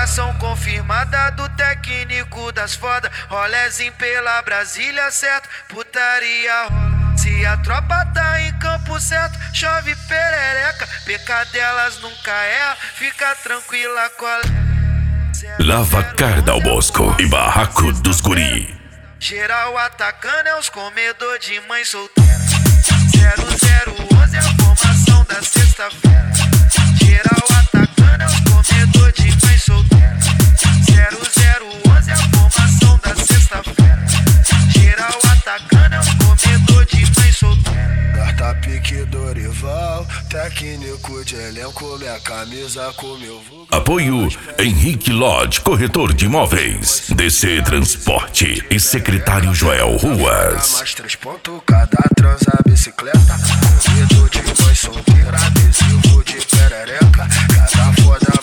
Formação confirmada do técnico das foda. Rolezinho pela Brasília, certo? Putaria rola. Se a tropa tá em campo certo, chove perereca. Pecadelas nunca erra, fica tranquila, colega. Lavacar Dal Bosco e Barraco dos Guri. Geral atacando é os comedor de mãe solteira. 0011 é a formação da sexta-feira. Geral atacando é os comedor de mãe solteira. 0011 é a formação da sexta-feira. Geral atacando é os comedor de mãe solteira. Carta pique Dorival, técnico de elenco, minha camisa com meu vulgo. Apoio Henrique Lodge, corretor de imóveis, DC Transporte e secretário Joel Ruas. Mais 3 pontos, cada transa bicicleta. Comedor de mãe solteira, adesivo de perereca. Cada foda